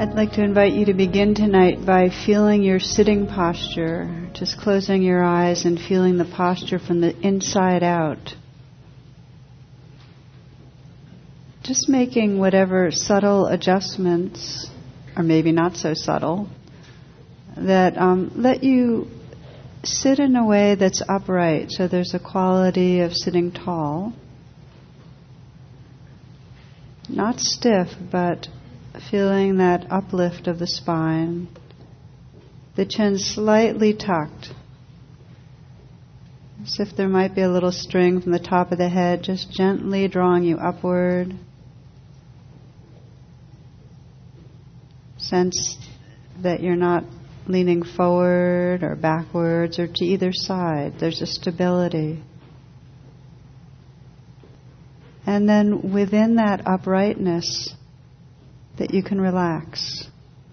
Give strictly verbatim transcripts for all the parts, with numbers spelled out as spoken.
I'd like to invite you to begin tonight by feeling your sitting posture, just closing your eyes and feeling the posture from the inside out. Just making whatever subtle adjustments, or maybe not so subtle, that um, let you sit in a way that's upright. So there's a quality of sitting tall, not stiff, but feeling that uplift of the spine, the chin slightly tucked, as if there might be a little string from the top of the head just gently drawing you upward. Sense that you're not leaning forward or backwards or to either side. There's a stability. And then within that uprightness, that you can relax.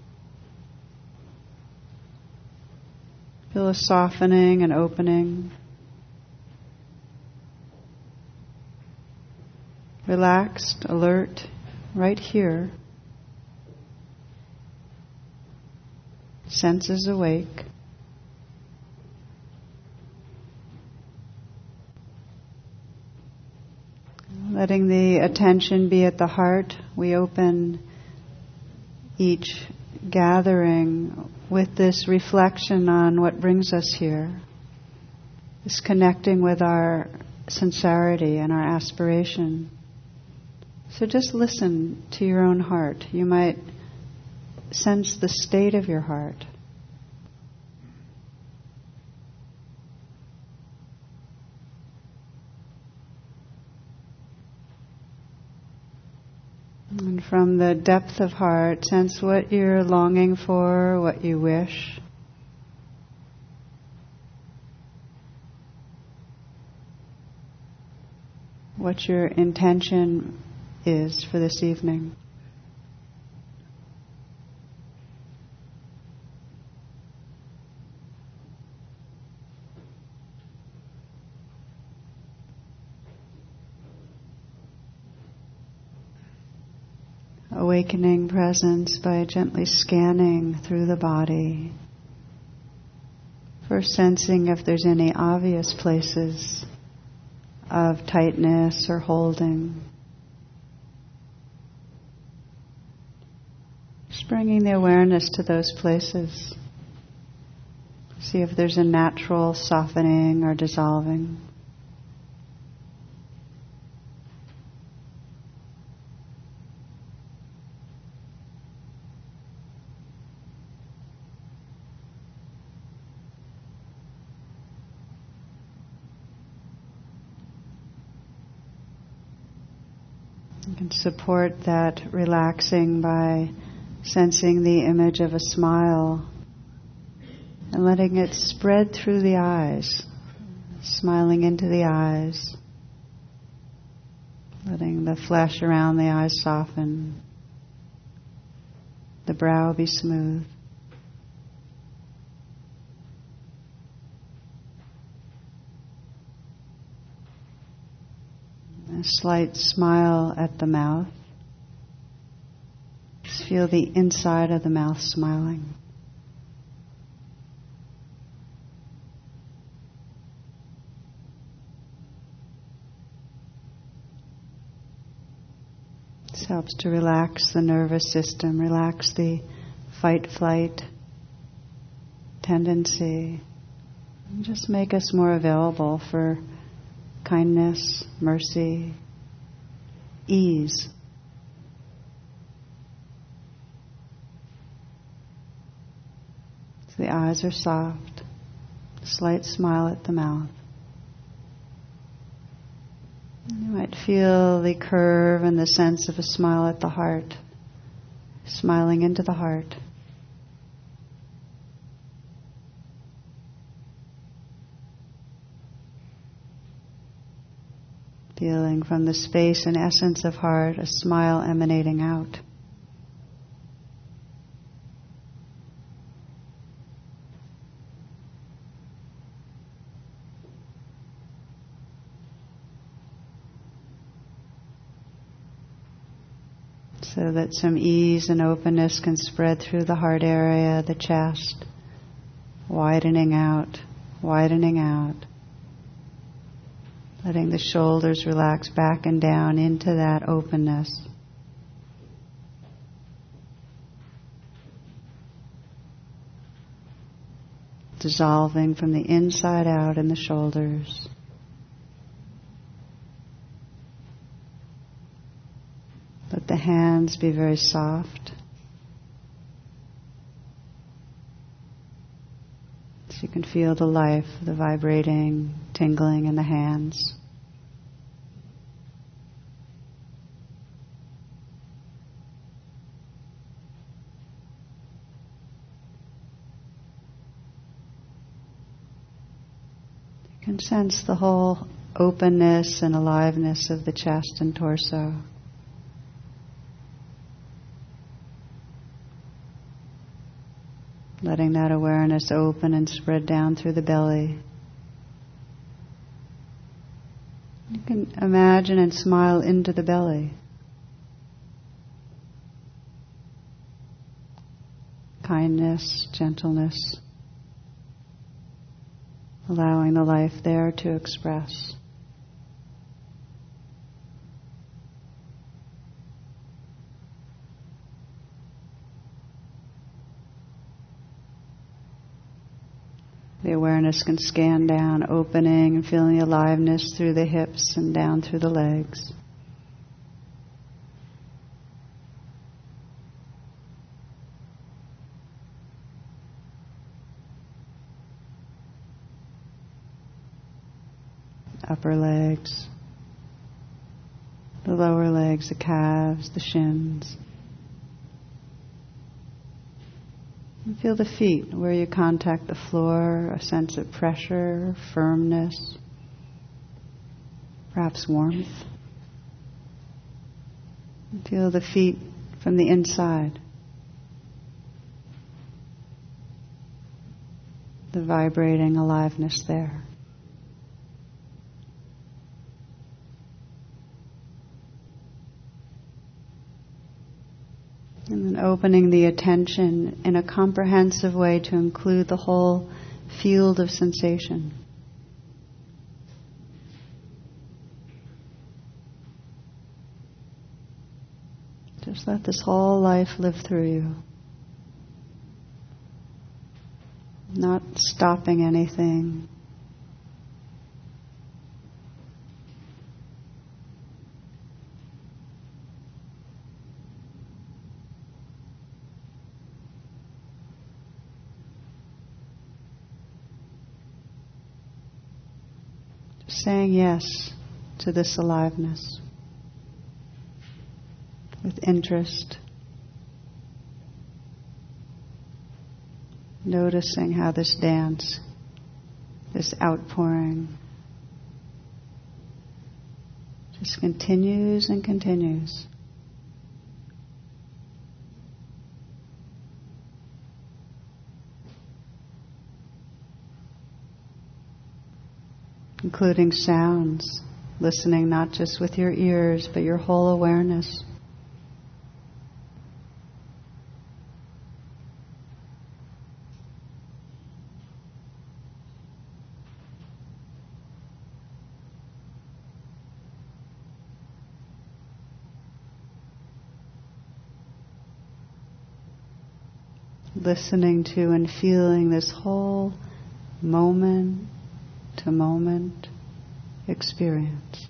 Feel a softening and opening. Relaxed, alert, right here. Senses awake. Letting the attention be at the heart, we open each gathering with this reflection on what brings us here, this connecting with our sincerity and our aspiration. So just listen to your own heart. You might sense the state of your heart. And from the depth of heart, sense what you're longing for, what you wish. What your intention is for this evening. Awakening presence by gently scanning through the body. First sensing if there's any obvious places of tightness or holding. Just bringing the awareness to those places. See if there's a natural softening or dissolving. You can support that relaxing by sensing the image of a smile and letting it spread through the eyes, smiling into the eyes, letting the flesh around the eyes soften, the brow be smooth. A slight smile at the mouth. Just feel the inside of the mouth smiling. This helps to relax the nervous system, relax the fight-flight tendency, and just make us more available for kindness, mercy, ease. So the eyes are soft, slight smile at the mouth. You might feel the curve and the sense of a smile at the heart, smiling into the heart. Feeling from the space and essence of heart a smile emanating out. so that some ease and openness can spread through the heart area, the chest, widening out, widening out. Letting the shoulders relax back and down into that openness. Dissolving from the inside out in the shoulders. Let the hands be very soft. So you can feel the life, the vibrating, tingling in the hands. You can sense the whole openness and aliveness of the chest and torso. Letting that awareness open and spread down through the belly. You can imagine and smile into the belly. Kindness, gentleness. Allowing the life there to express. The awareness can scan down, opening and feeling the aliveness through the hips and down through the legs. Upper legs, the lower legs, the calves, the shins. And feel the feet, where you contact the floor, a sense of pressure, firmness, perhaps warmth. And feel the feet from the inside. The vibrating aliveness there. And then opening the attention in a comprehensive way to include the whole field of sensation. Just let this whole life live through you. Not stopping anything. Saying yes to this aliveness with interest, noticing how this dance, this outpouring, just continues and continues. Including sounds, listening not just with your ears, but your whole awareness. Listening to and feeling this whole moment to moment experience.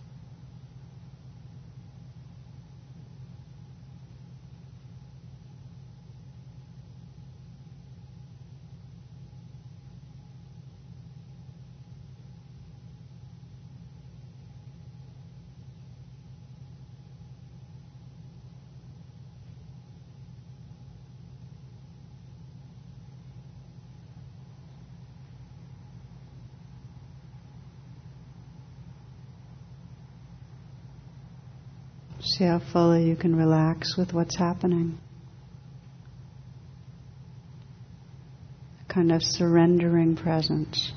See how fully you can relax with what's happening. A kind of surrendering presence.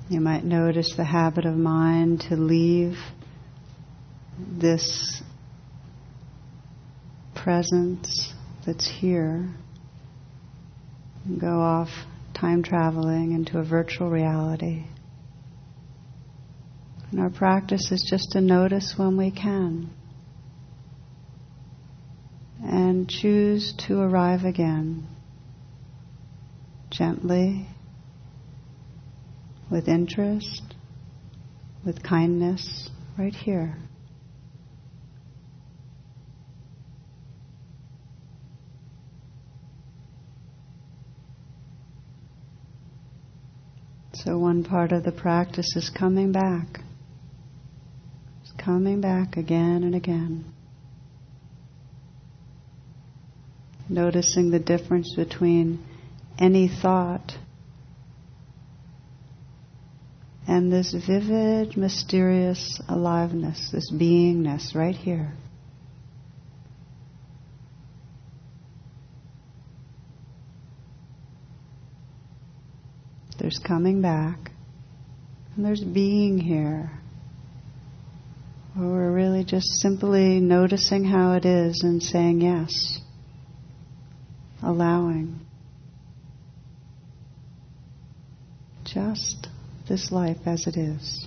You might notice the habit of mind to leave this presence that's here and go off time traveling into a virtual reality. And our practice is just to notice when we can and choose to arrive again gently, with interest, with kindness, right here. So one part of the practice is coming back. It's coming back again and again. Noticing the difference between any thought and this vivid, mysterious aliveness, this beingness right here. There's coming back, and there's being here, where we're really just simply noticing how it is and saying yes, allowing. Just this life as it is.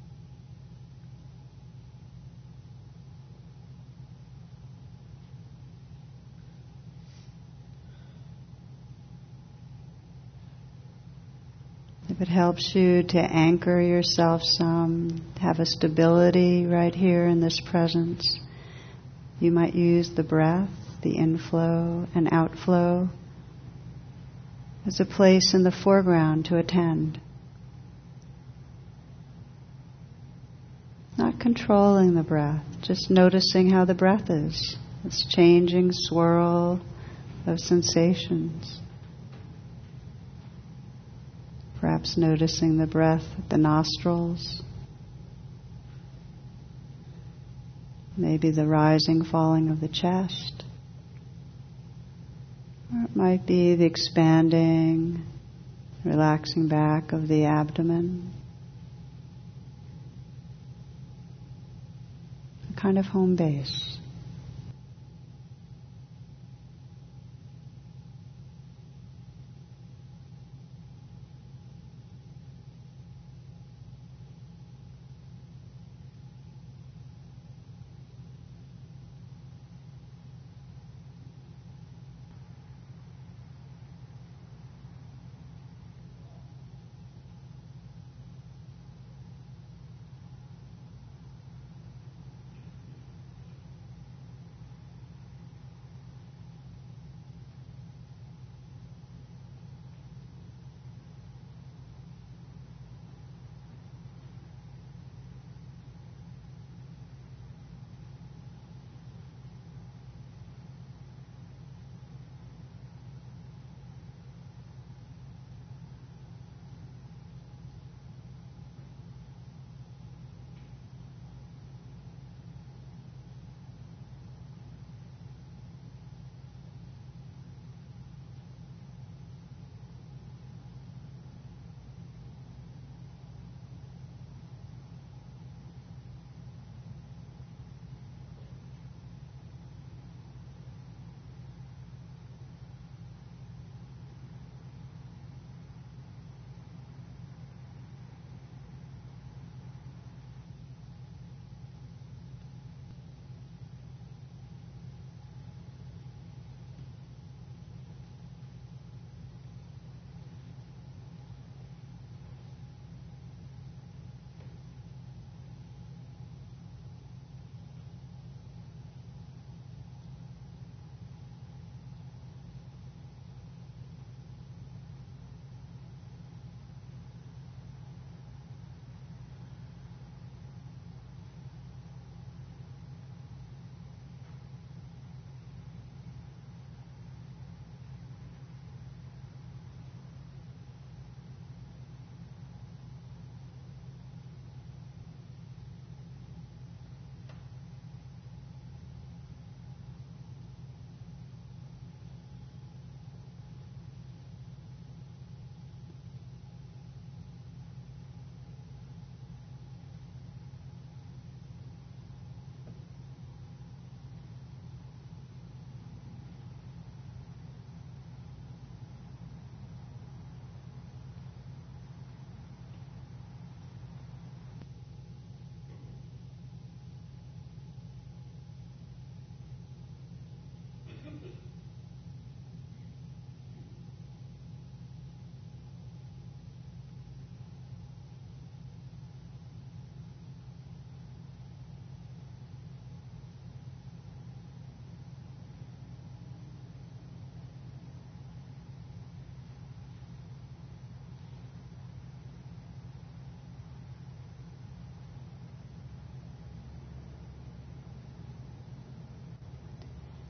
If it helps you to anchor yourself some, have a stability right here in this presence, you might use the breath, the inflow and outflow, as a place in the foreground to attend. Not controlling the breath, just noticing how the breath is. This changing swirl of sensations. Perhaps noticing the breath at the nostrils. Maybe the rising, falling of the chest. Or it might be the expanding, relaxing back of the abdomen. A kind of home base.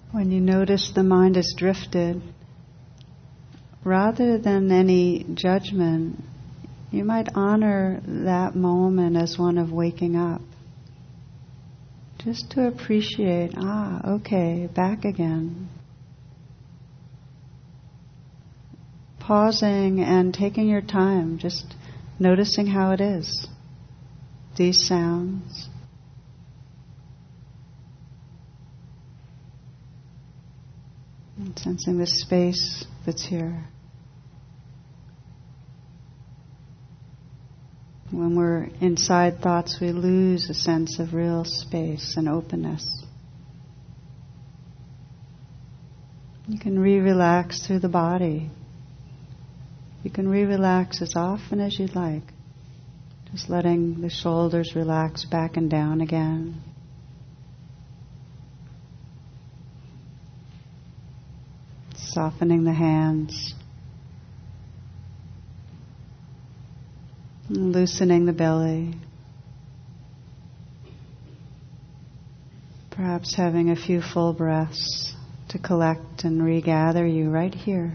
When you notice the mind has drifted, rather than any judgment, you might honor that moment as one of waking up. Just to appreciate, ah, okay, back again. Pausing and taking your time, just noticing how it is. These sounds. And sensing the space that's here. When we're inside thoughts, we lose a sense of real space and openness. You can re-relax through the body. You can re-relax as often as you'd like. Just letting the shoulders relax back and down again. Softening the hands. Loosening the belly. Perhaps having a few full breaths to collect and regather you right here.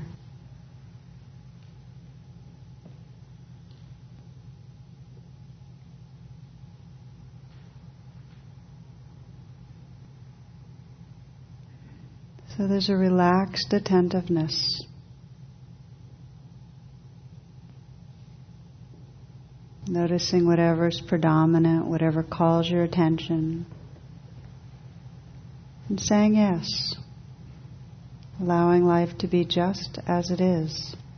So there's a relaxed attentiveness. Noticing whatever's predominant, whatever calls your attention. And saying yes. Allowing life to be just as it is.